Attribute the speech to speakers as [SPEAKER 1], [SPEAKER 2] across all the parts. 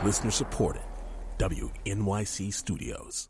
[SPEAKER 1] Listener supported. WNYC Studios.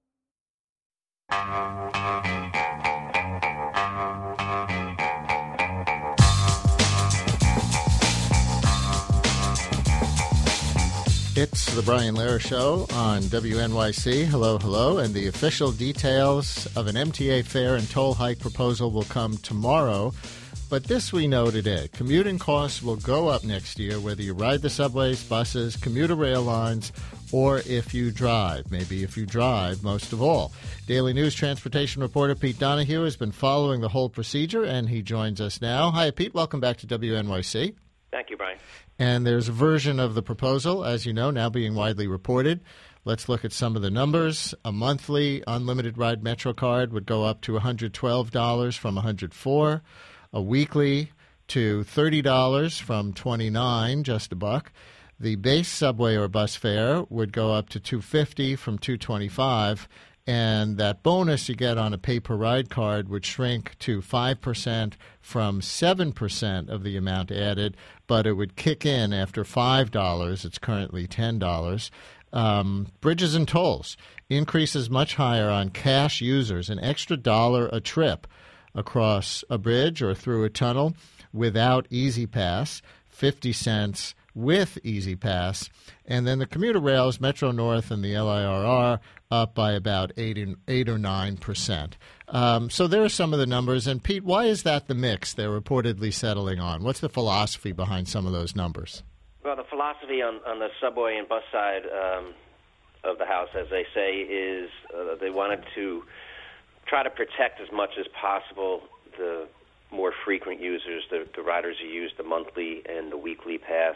[SPEAKER 2] It's the Brian Lehrer Show on WNYC. Hello, hello. And the official details of an MTA fare and toll hike proposal will come tomorrow. But this we know today. Commuting costs will go up next year, whether you ride the subways, buses, commuter rail lines, or if you drive. Maybe if you drive, most of all. Daily News transportation reporter Pete Donahue has been following the whole procedure, and he joins us now. Hi, Pete. Welcome back to WNYC.
[SPEAKER 3] Thank you, Brian.
[SPEAKER 2] And there's a version of the proposal, as you know, now being widely reported. Let's look at some of the numbers. A monthly unlimited ride Metro card would go up to $112 from $104. A weekly to $30 from $29, just a buck. The base subway or bus fare would go up to $250 from $225. And that bonus you get on a pay-per-ride card would shrink to 5% from 7% of the amount added, but it would kick in after $5. It's currently $10. Bridges and tolls increases much higher on cash users, an extra $1 a trip across a bridge or through a tunnel without Easy Pass, 50 cents with Easy Pass, and then the commuter rails, Metro North and the LIRR, up by about 8 or 9%. So there are some of the numbers. And, Pete, why is that the mix they're reportedly settling on? What's the philosophy behind some of those numbers?
[SPEAKER 3] Well, the philosophy on the subway and bus side of the house, as they say, is they wanted to try to protect as much as possible the more frequent users, the riders who use the monthly and the weekly pass.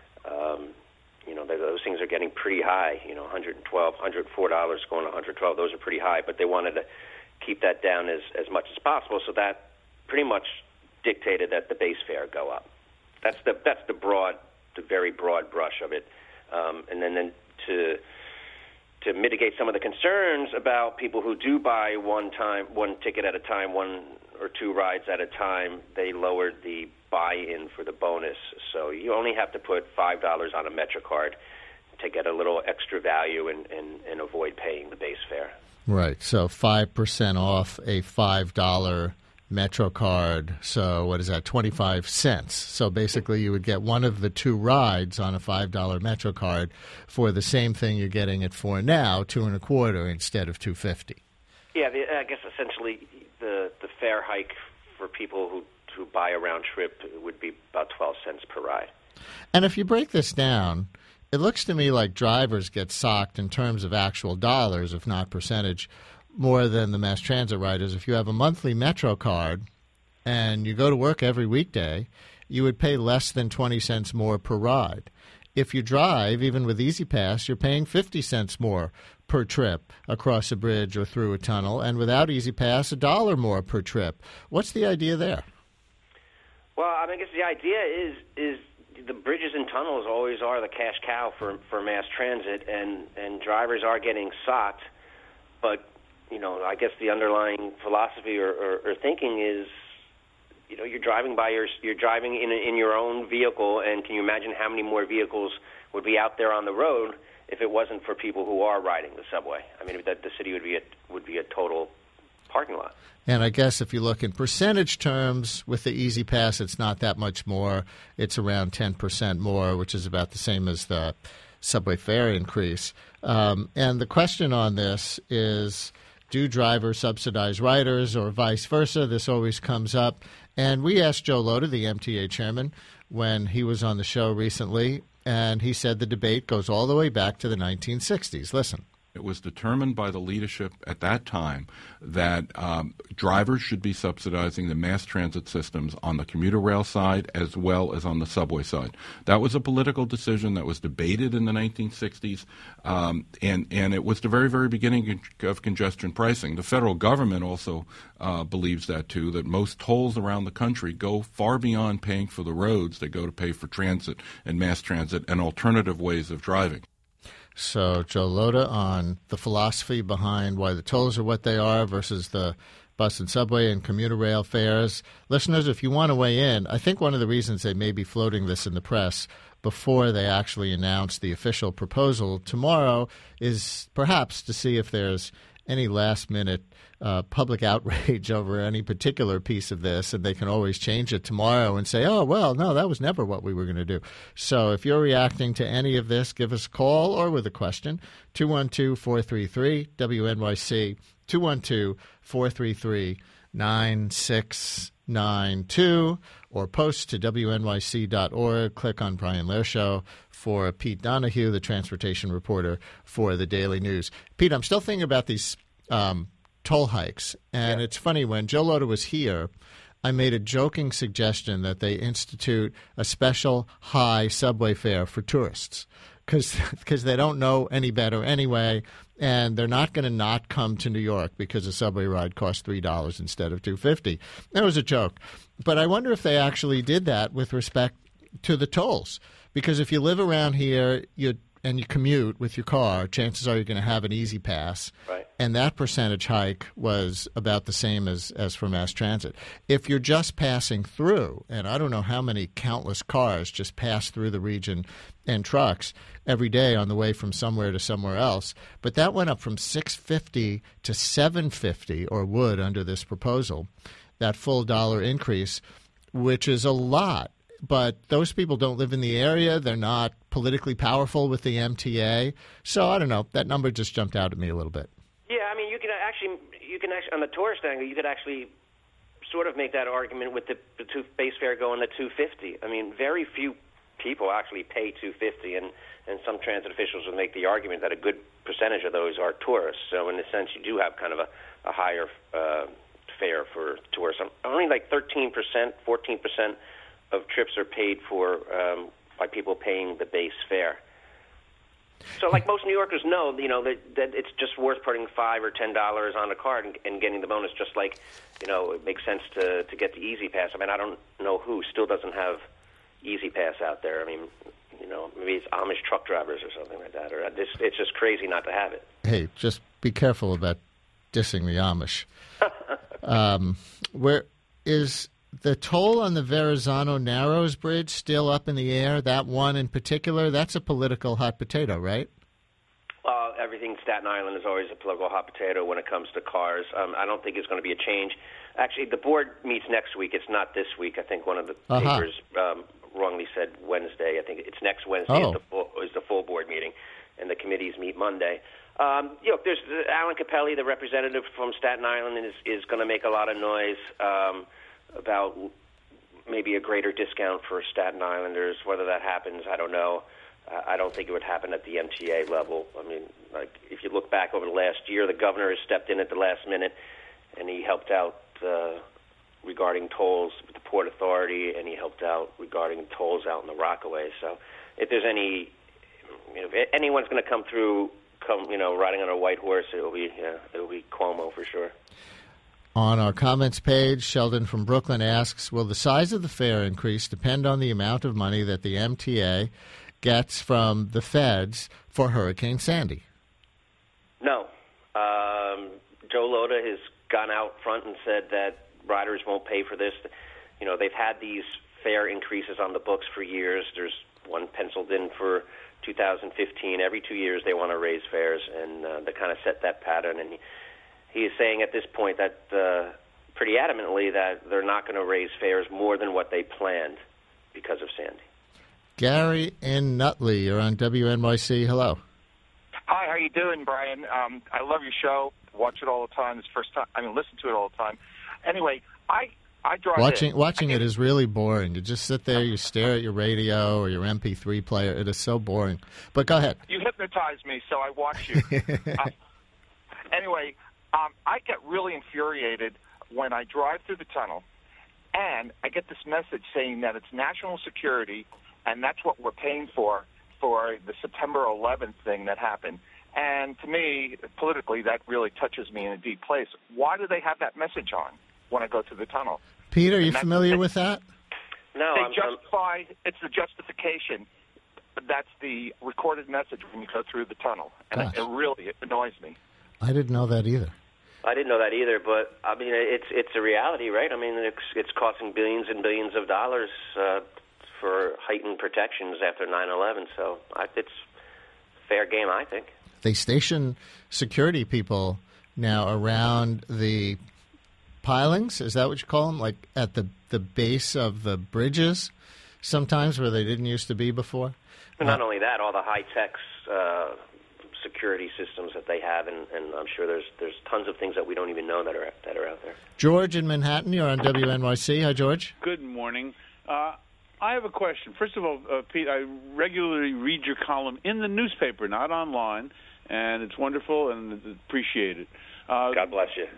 [SPEAKER 3] Those things are getting pretty high, $112, $104 going to $112. Those are pretty high, but they wanted to keep that down as much as possible. So that pretty much dictated that the base fare go up. That's the very broad brush of it. And then to mitigate some of the concerns about people who do buy one ticket at a time, one or two rides at a time, they lowered the buy-in for the bonus. So you only have to put $5 on a Metro card to get a little extra value and avoid paying the base fare.
[SPEAKER 2] Right. So 5% off a $5 Metro card. So what is that, 25 cents? So basically you would get one of the two rides on a $5 Metro card for the same thing you're getting it for now, $2.25 instead of $2.50.
[SPEAKER 3] Yeah, I guess essentially the fare hike for people who buy a round trip would be about 12 cents per ride.
[SPEAKER 2] And if you break this down, it looks to me like drivers get socked in terms of actual dollars, if not percentage, more than the mass transit riders. If you have a monthly Metro card and you go to work every weekday, you would pay less than 20 cents more per ride. If you drive, even with Easy Pass, you're paying 50 cents more per trip across a bridge or through a tunnel, and without Easy Pass, $1 more per trip. What's the idea there?
[SPEAKER 3] Well, I guess the idea is the bridges and tunnels always are the cash cow for mass transit, and drivers are getting socked. But I guess the underlying philosophy or thinking is, you're driving you're driving in your own vehicle, and can you imagine how many more vehicles would be out there on the road if it wasn't for people who are riding the subway? I mean, the city would be a total parking lot.
[SPEAKER 2] And I guess if you look in percentage terms, with the Easy Pass, it's not that much more. It's around 10% more, which is about the same as the subway fare increase. And the question on this is, do drivers subsidize riders or vice versa? This always comes up. And we asked Joe Lhota, the MTA chairman, when he was on the show recently, and he said the debate goes all the way back to the 1960s. Listen.
[SPEAKER 4] It was determined by the leadership at that time that drivers should be subsidizing the mass transit systems on the commuter rail side as well as on the subway side. That was a political decision that was debated in the 1960s, and it was the very, very beginning of congestion pricing. The federal government also believes that, too, that most tolls around the country go far beyond paying for the roads. They go to pay for transit and mass transit and alternative ways of driving.
[SPEAKER 2] So Joe Lhota on the philosophy behind why the tolls are what they are versus the bus and subway and commuter rail fares. Listeners, if you want to weigh in, I think one of the reasons they may be floating this in the press before they actually announce the official proposal tomorrow is perhaps to see if there's any last-minute public outrage over any particular piece of this, and they can always change it tomorrow and say, oh, well, no, that was never what we were going to do. So if you're reacting to any of this, give us a call or with a question, 212-433-WNYC, 212-433-9692, or post to WNYC.org. Click on Brian Lehrer Show for Pete Donahue, the transportation reporter for the Daily News. Pete, I'm still thinking about these toll hikes, and it's funny, when Joe Lhota was here, I made a joking suggestion that they institute a special high subway fare for tourists because they don't know any better anyway, and they're not going to not come to New York because a subway ride costs $3 instead of $2.50. That was a joke. But I wonder if they actually did that with respect to the tolls, because if you live around here and you commute with your car, chances are you're going to have an Easy Pass.
[SPEAKER 3] Right.
[SPEAKER 2] And that percentage hike was about the same as for mass transit. If you're just passing through, and I don't know how many countless cars just pass through the region and trucks every day on the way from somewhere to somewhere else, but that went up from $6.50 to $7.50, or would under this proposal, that full dollar increase, which is a lot. But those people don't live in the area. They're not politically powerful with the MTA. So I don't know. That number just jumped out at me a little bit.
[SPEAKER 3] Yeah, I mean, you can actually on the tourist angle, you could actually sort of make that argument with the base fare going to $2.50. I mean, very few people actually pay $2.50, and some transit officials will make the argument that a good percentage of those are tourists. So in a sense, you do have kind of a higher fare for tourists. Only like 13%, 14% of trips are paid for by people paying the base fare. So, like most New Yorkers know, that it's just worth putting $5 or $10 on a card and getting the bonus. Just like, it makes sense to get the Easy Pass. I mean, I don't know who still doesn't have Easy Pass out there. I mean, maybe it's Amish truck drivers or something like that. Or it's just crazy not to have it.
[SPEAKER 2] Hey, just be careful about dissing the Amish. Where is the toll on the Verrazano-Narrows Bridge still up in the air? That one in particular, that's a political hot potato, right?
[SPEAKER 3] Everything Staten Island is always a political hot potato when it comes to cars. I don't think it's going to be a change. Actually, the board meets next week. It's not this week. I think one of the papers wrongly said Wednesday. I think it's next Wednesday is the full board meeting, and the committees meet Monday. There's Alan Capelli, the representative from Staten Island, is going to make a lot of noise about maybe a greater discount for Staten Islanders. Whether that happens, I don't know. I don't think it would happen at the MTA level. I mean, like, if you look back over the last year, the governor has stepped in at the last minute, and he helped out regarding tolls with the Port Authority, and he helped out regarding tolls out in the Rockaway. So if there's if anyone's going to come riding on a white horse, it'll be Cuomo for sure.
[SPEAKER 2] On our comments page, Sheldon from Brooklyn asks, will the size of the fare increase depend on the amount of money that the MTA gets from the feds for Hurricane Sandy?
[SPEAKER 3] No. Joe Lhota has gone out front and said that riders won't pay for this. They've had these fare increases on the books for years. There's one penciled in for 2015. Every 2 years they want to raise fares, and they kind of set that pattern. And he is saying at this point that pretty adamantly that they're not going to raise fares more than what they planned because of Sandy.
[SPEAKER 2] Gary in Nutley, you're on WNYC. Hello.
[SPEAKER 5] Hi, how you doing, Brian? I love your show. Watch it all the time. It's the first time. Listen to it all the time. Anyway, I drive
[SPEAKER 2] Watching it is really boring. You just sit there, you stare at your radio or your MP3 player. It is so boring. But go ahead.
[SPEAKER 5] You hypnotize me, so I watch you. Anyway, I get really infuriated when I drive through the tunnel and I get this message saying that it's national security and that's what we're paying for the September 11th thing that happened. And to me, politically, that really touches me in a deep place. Why do they have that message on when I go through the tunnel?
[SPEAKER 2] Pete, are you familiar with that?
[SPEAKER 3] No.
[SPEAKER 5] It's the justification. That's the recorded message when you go through the tunnel. And it really annoys me.
[SPEAKER 2] I didn't know that either.
[SPEAKER 3] I didn't know that either, but I mean, it's a reality, right? I mean, it's costing billions and billions of dollars for heightened protections after 9/11. So it's fair game, I think.
[SPEAKER 2] They station security people now around the pilings. Is that what you call them? Like at the base of the bridges, sometimes where they didn't used to be before.
[SPEAKER 3] But not only that, all the high-tech security systems that they have, and I'm sure there's tons of things that we don't even know that are out there.
[SPEAKER 2] George in Manhattan, you're on WNYC. Hi, George.
[SPEAKER 6] Good morning. I have a question. First of all, Pete, I regularly read your column in the newspaper, not online, and it's wonderful and appreciate it.
[SPEAKER 3] God bless you.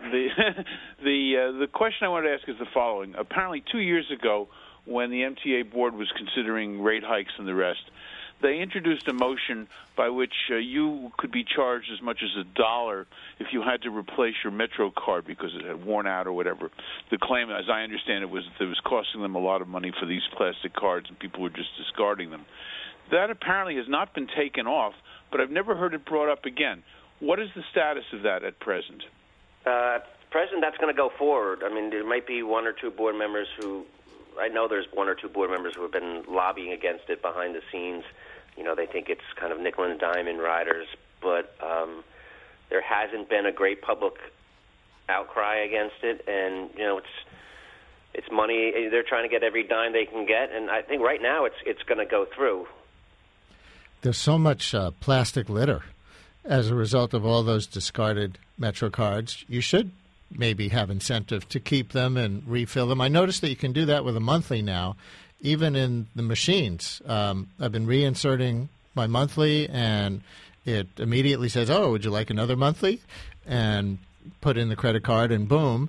[SPEAKER 6] The question I wanted to ask is the following. Apparently 2 years ago, when the MTA board was considering rate hikes and the rest, they introduced a motion by which you could be charged as much as $1 if you had to replace your Metro card because it had worn out or whatever. The claim, as I understand it, was that it was costing them a lot of money for these plastic cards and people were just discarding them. That apparently has not been taken off, but I've never heard it brought up again. What is the status of that at present?
[SPEAKER 3] Present, that's going to go forward. I mean, there might be one or two board members who, I know there's one or two board members who have been lobbying against it behind the scenes. You know, they think it's kind of nickel and dime in riders, but there hasn't been a great public outcry against it, and you know, it's money. They're trying to get every dime they can get, and I think right now it's going to go through.
[SPEAKER 2] There's so much plastic litter as a result of all those discarded Metro cards. You should maybe have incentive to keep them and refill them. I noticed that you can do that with a monthly now, even in the machines. I've been reinserting my monthly, and it immediately says, "Oh, would you like another monthly?" and put in the credit card, and boom.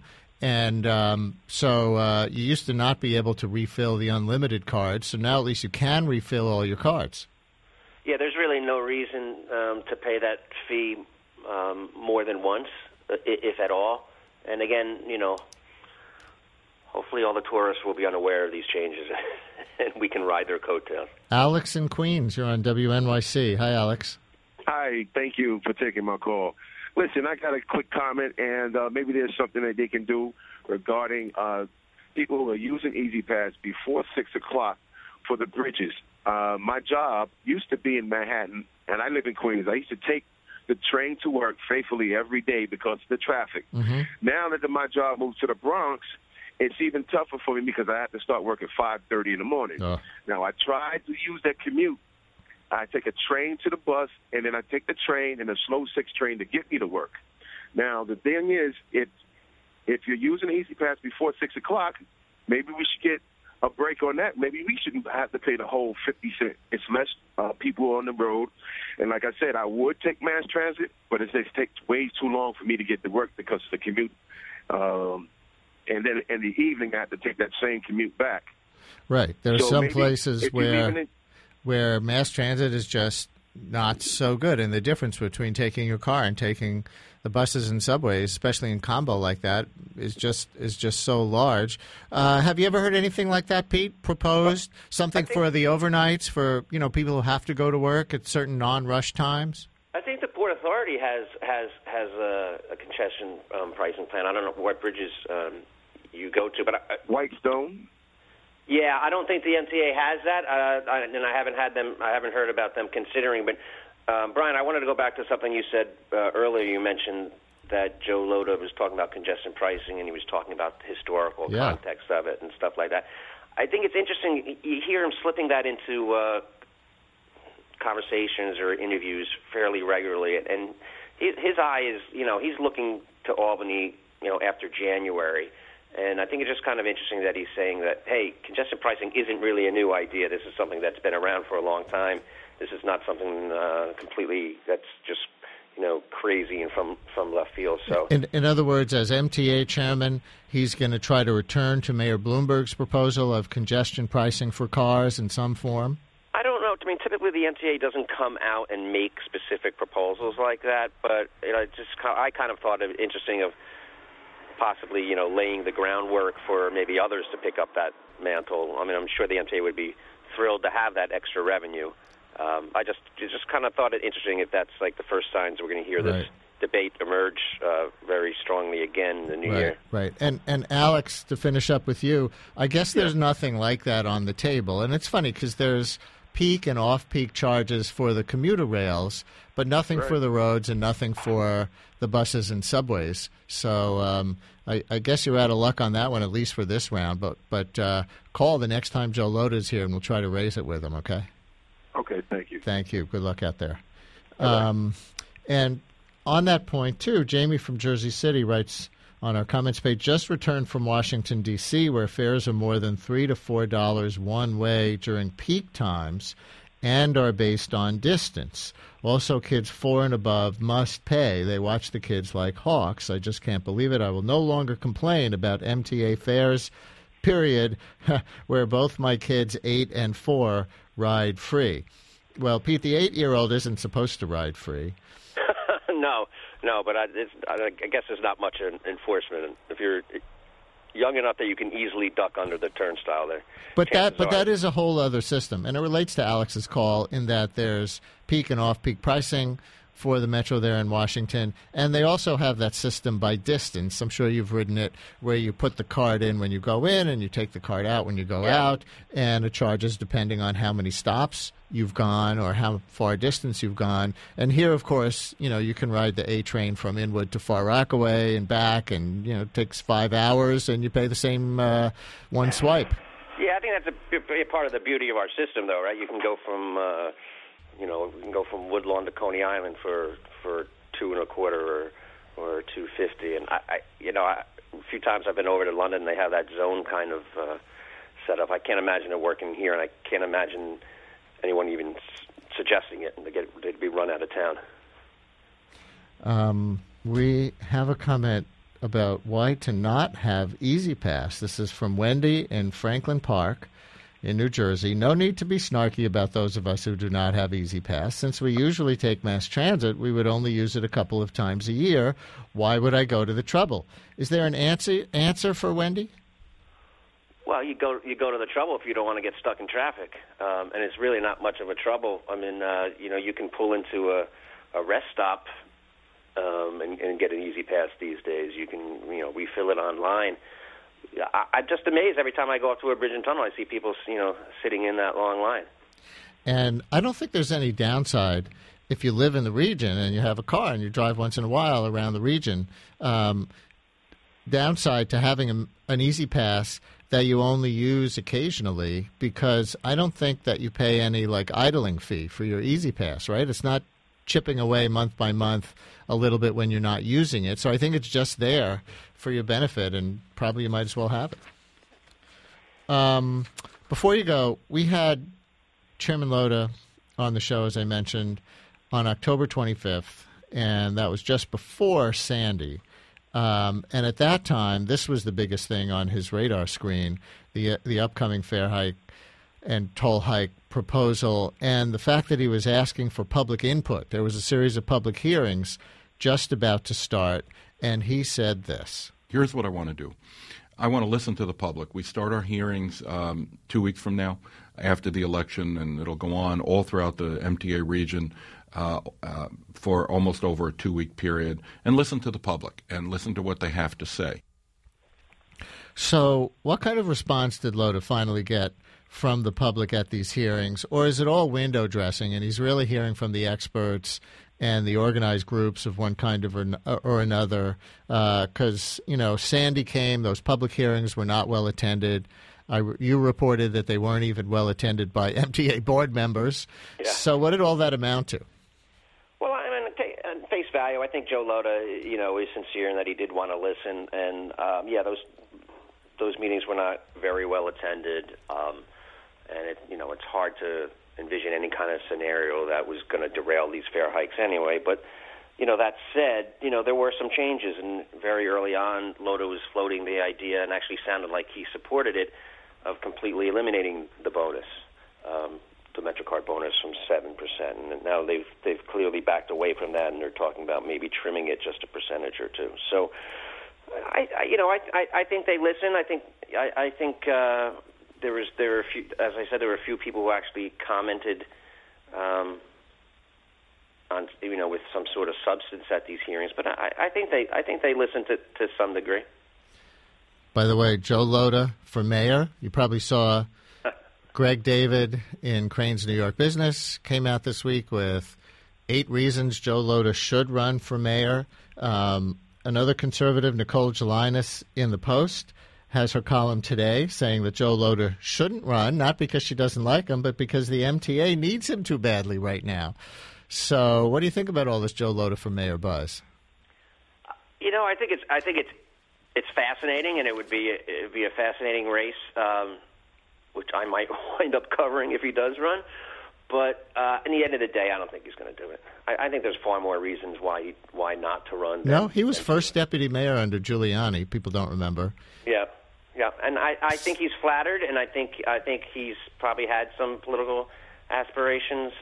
[SPEAKER 2] And so you used to not be able to refill the unlimited cards, so now at least you can refill all your cards.
[SPEAKER 3] Yeah, there's really no reason to pay that fee more than once, if at all. And again, you know, hopefully all the tourists will be unaware of these changes and we can ride their coattails.
[SPEAKER 2] Alex in Queens, you're on WNYC. Hi, Alex.
[SPEAKER 7] Hi, thank you for taking my call. Listen, I got a quick comment, and maybe there's something that they can do regarding people who are using E-ZPass before 6 o'clock for the bridges. My job used to be in Manhattan, and I live in Queens. I used to take the train to work faithfully every day because of the traffic. Mm-hmm. Now that my job moved to the Bronx, it's even tougher for me because I have to start work at 5:30 in the morning. Now, I tried to use that commute. I take a train to the bus, and then I take the train and a slow 6 train to get me to work. Now, the thing is, if you're using E-ZPass before 6 o'clock, maybe we should get a break on that. Maybe we shouldn't have to pay the whole 50 cents. It's less people on the road. And like I said, I would take mass transit, but it takes way too long for me to get to work because of the commute. And then in the evening, I have to take that same commute back.
[SPEAKER 2] Right. There are some places where mass transit is just not so good. And the difference between taking your car and taking the buses and subways, especially in combo like that, is just so large. Have you ever heard anything like that, Pete? Proposed something for the overnights for people who have to go to work at certain non-rush times?
[SPEAKER 3] I think the Port Authority has a congestion pricing plan. I don't know what bridges you go to, but
[SPEAKER 7] Whitestone.
[SPEAKER 3] Yeah, I don't think the MTA has that, and I haven't heard about them considering. But Brian, I wanted to go back to something you said earlier. You mentioned that Joe Lhota was talking about congestion pricing, and he was talking about the historical context of it and stuff like that. I think it's interesting. You hear him slipping that into conversations or interviews fairly regularly, and his eye is, he's looking to Albany, after January. And I think it's just kind of interesting that he's saying that, hey, congestion pricing isn't really a new idea. This is something that's been around for a long time. This is not something completely that's just, crazy and from left field. So,
[SPEAKER 2] in other words, as MTA chairman, he's going to try to return to Mayor Bloomberg's proposal of congestion pricing for cars in some form?
[SPEAKER 3] I don't know. I mean, typically the MTA doesn't come out and make specific proposals like that, but I kind of thought it interesting of possibly, laying the groundwork for maybe others to pick up that mantle. I mean, I'm sure the MTA would be thrilled to have that extra revenue. I just kind of thought it interesting if that's like the first signs we're going to hear this debate emerge very strongly again in the new year.
[SPEAKER 2] Right. And Alex, to finish up with you, I guess there's nothing like that on the table. And it's funny because there's peak and off-peak charges for the commuter rails, but nothing for the roads and nothing for the buses and subways. So I guess you're out of luck on that one, at least for this round. But call the next time Joe Loda's here, and we'll try to raise it with him, okay?
[SPEAKER 7] Okay, thank you.
[SPEAKER 2] Thank you. Good luck out there. And on that point, too, Jamie from Jersey City writes on our comments page, just returned from Washington, D.C., where fares are more than $3 to $4 one way during peak times and are based on distance. Also, kids 4 and above must pay. They watch the kids like hawks. I just can't believe it. I will no longer complain about MTA fares, period, where both my kids 8 and 4 ride free. Well, Pete, the 8-year-old isn't supposed to ride free.
[SPEAKER 3] No, but I guess there's not much enforcement. If you're young enough that you can easily duck under the turnstile there.
[SPEAKER 2] But that is a whole other system, and it relates to Alex's call in that there's peak and off-peak pricing for the Metro there in Washington, and they also have that system by distance. I'm sure you've ridden it, where you put the card in when you go in and you take the card out when you go out, and it charges depending on how many stops you've gone or how far distance you've gone. And here, of course, you can ride the A train from Inwood to Far Rockaway and back, and it takes 5 hours, and you pay the same one swipe.
[SPEAKER 3] Yeah, I think that's a part of the beauty of our system, though, right? You can go from we can go from Woodlawn to Coney Island for $2.25 or $2.50, and a few times I've been over to London. They have that zone kind of setup. I can't imagine it working here, and I can't imagine anyone even suggesting it, and they'd be run out of town.
[SPEAKER 2] We have a comment about why to not have Easy Pass. This is from Wendy in Franklin Park in New Jersey. No need to be snarky about those of us who do not have Easy Pass. Since we usually take mass transit, we would only use it a couple of times a year. Why would I go to the trouble? Is there an answer for Wendy?
[SPEAKER 3] Well, you go to the trouble if you don't want to get stuck in traffic, and it's really not much of a trouble. I mean, you can pull into a rest stop and get an Easy Pass these days. You can refill it online. I'm just amazed every time I go up to a bridge and tunnel. I see people sitting in that long line.
[SPEAKER 2] And I don't think there's any downside if you live in the region and you have a car and you drive once in a while around the region. Downside to having an Easy Pass that you only use occasionally, because I don't think that you pay any idling fee for your Easy Pass, right? It's not chipping away month by month a little bit when you're not using it. So I think it's just there for your benefit, and probably you might as well have it. Before you go, we had Chairman Loda on the show, as I mentioned, on October 25th, and that was just before Sandy. And at that time, this was the biggest thing on his radar screen, the upcoming fare hike and toll hike proposal, and the fact that he was asking for public input. There was a series of public hearings just about to start, and he said this.
[SPEAKER 4] Here's what I want to do. I want to listen to the public. We start our hearings 2 weeks from now after the election, and it'll go on all throughout the MTA region for almost over a 2-week period, and listen to the public and listen to what they have to say.
[SPEAKER 2] So what kind of response did Loda finally get from the public at these hearings, or is it all window dressing and he's really hearing from the experts and the organized groups of one kind or another? Because, Sandy came, those public hearings were not well attended. You reported that they weren't even well attended by MTA board members. Yeah. So what did all that amount to?
[SPEAKER 3] Well, I mean, at face value, I think Joe Loda, is sincere in that he did want to listen. And, those meetings were not very well attended. And it's hard to envision any kind of scenario that was going to derail these fare hikes anyway. But, that said, there were some changes. And very early on, Loda was floating the idea, and actually sounded like he supported it, of completely eliminating the bonus, the MetroCard bonus, from 7%. And now they've clearly backed away from that, and they're talking about maybe trimming it just a percentage or two. So, I think they listen. I think there were a few, as I said, there were a few people who actually commented with some sort of substance at these hearings. But I think they listen to some degree.
[SPEAKER 2] By the way, Joe Lhota for mayor. You probably saw Greg David in Crain's New York Business came out this week with 8 reasons Joe Lhota should run for mayor. Another conservative, Nicole Gelinas, in the Post, has her column today saying that Joe Lhota shouldn't run, not because she doesn't like him, but because the MTA needs him too badly right now. So, what do you think about all this Joe Lhota for mayor buzz?
[SPEAKER 3] I think it's fascinating, and it would be a fascinating race, which I might wind up covering if he does run. But in the end of the day, I don't think he's going to do it. I think there's far more reasons why not to run.
[SPEAKER 2] No, he was first deputy mayor under Giuliani. People don't remember.
[SPEAKER 3] Yeah, and I think he's flattered, and I think he's probably had some political aspirations.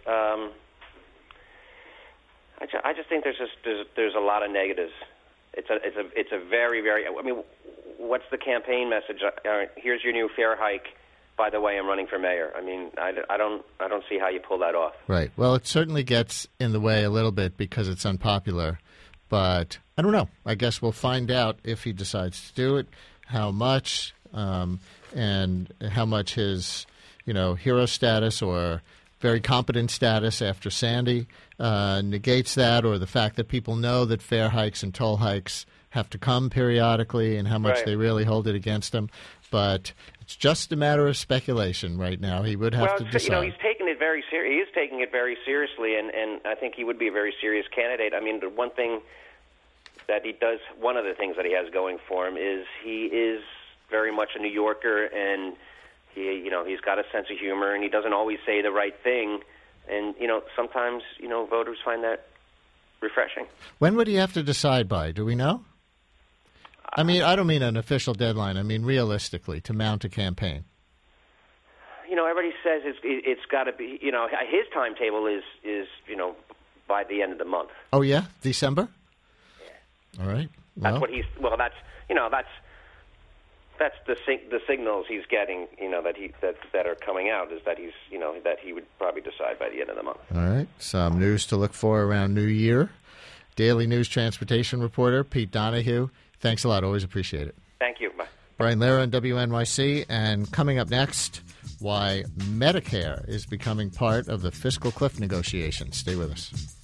[SPEAKER 3] I just think there's a lot of negatives. It's a very, very. I mean, what's the campaign message? Here's your new fare hike. By the way, I'm running for mayor. I mean, I don't see how you pull that off.
[SPEAKER 2] Right. Well, it certainly gets in the way a little bit because it's unpopular. But I don't know. I guess we'll find out if he decides to do it, how much, and how much his, hero status or very competent status after Sandy negates that, or the fact that people know that fare hikes and toll hikes have to come periodically, and how much they really hold it against him. But it's just a matter of speculation right now. He would have to decide.
[SPEAKER 3] He's taking it very He is taking it very seriously, and I think he would be a very serious candidate. I mean, the one thing that he does, one of the things that he has going for him is he is very much a New Yorker, and he's got a sense of humor, and he doesn't always say the right thing, and sometimes voters find that refreshing.
[SPEAKER 2] When would he have to decide by? Do we know? I mean, I don't mean an official deadline. I mean realistically, to mount a campaign.
[SPEAKER 3] Everybody says it's got to be. His timetable is by the end of the month.
[SPEAKER 2] Oh yeah, December.
[SPEAKER 3] Yeah.
[SPEAKER 2] All right.
[SPEAKER 3] Well, that's what he's. Well, that's that's the signals he's getting. That are coming out is that he's that he would probably decide by the end of the month.
[SPEAKER 2] All right. Some news to look for around New Year. Daily News transportation reporter Pete Donahue. Thanks a lot. Always appreciate it.
[SPEAKER 3] Thank you. Bye.
[SPEAKER 2] Brian Lehrer on WNYC. And coming up next, why Medicare is becoming part of the fiscal cliff negotiations. Stay with us.